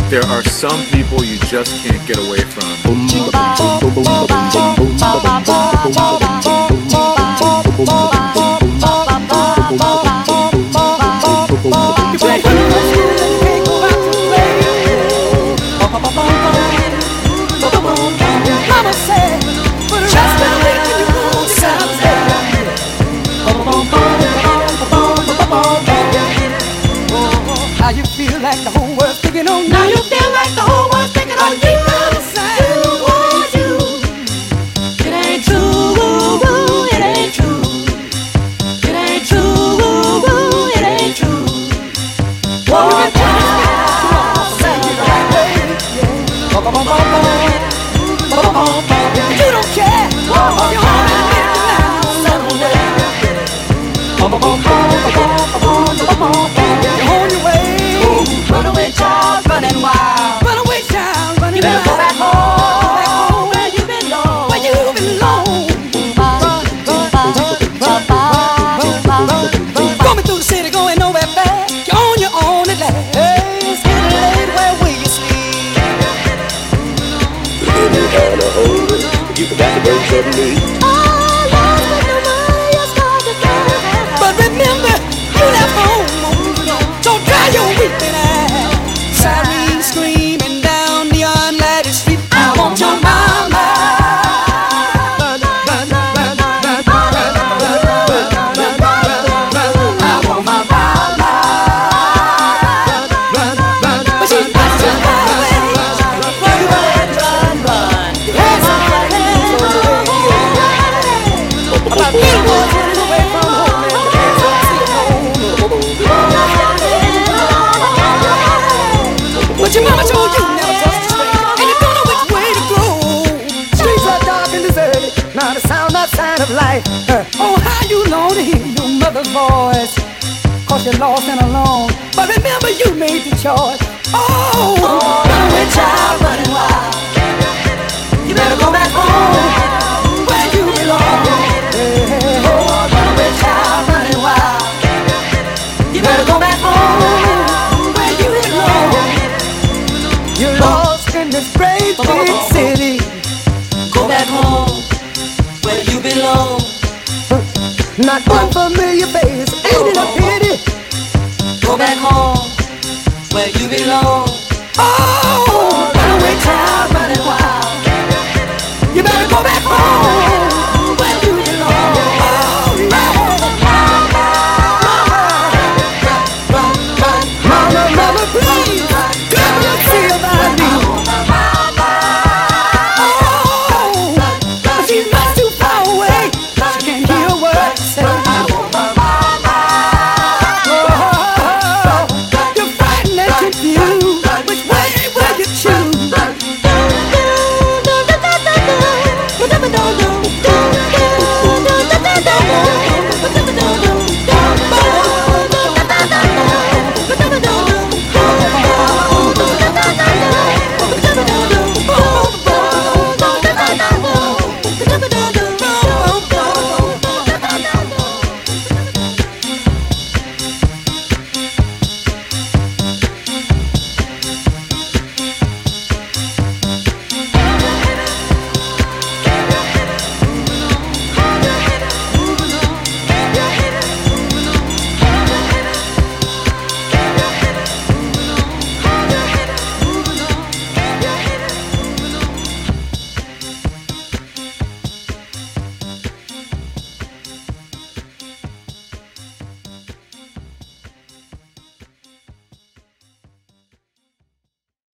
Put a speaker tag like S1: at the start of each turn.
S1: There are some people you just can't get away from.
S2: Mama said, just a week you won't How you feel like the whole world's thinking on you. Now you feel like the whole world's thinking on you. It ain't true, it ain't true. It ain't true, it ain't true. Whoa, say it right way. You don't care. You want to make it You're on your way. Runaway child, running wild. Runaway child, running wild. You better go back home, where you belong. Where you belong. Coming through the city, going nowhere fast. You're on your own at last. Hey, it's getting late. Where will you sleep?
S3: You're getting kind of hungry. You forgot to bring something to eat.
S2: But remember, you left home. So dry your weeping eyes. Sirens screaming down the unlighted street. I want your mama. I want my mama. But she's not too far away. Run. Yes, about little ones running away from home. But your mama told you never trust the street, and you don't know which way to go. Streets are dark and deserted, not a sound, not sign of life. Oh, how you long to hear your mother's voice, 'cause you're lost and alone. But remember, you made the choice. Oh, runaway child, running wild. You better go back home, where you belong. Oh, runaway child, running wild. You better go back home, where you belong. You're lost in this great big city. Go back home, where you belong. Not one familiar face, ain't it a pity? Go back home, where you belong. Oh,